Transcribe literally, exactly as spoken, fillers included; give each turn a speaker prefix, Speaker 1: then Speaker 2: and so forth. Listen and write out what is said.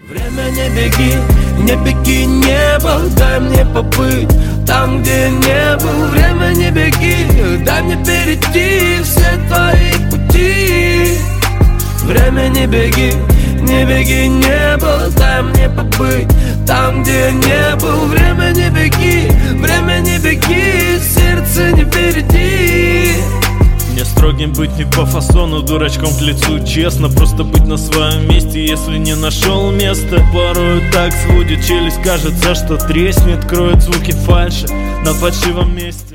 Speaker 1: Время, не беги, не беги, небо, дай мне побыть там, где не был. Время, не беги, дай мне перейти все твои пути. Время, не беги, не беги, небо, дай мне побыть там, где не был. Время, не беги, время, не беги, сердце не перейди.
Speaker 2: Мне строгим быть не по фасону, дурачком к лицу честно. Просто быть на своем месте, если не нашел места. Порою так сводит челюсть, кажется, что треснет. Кроет звуки фальши на фальшивом месте.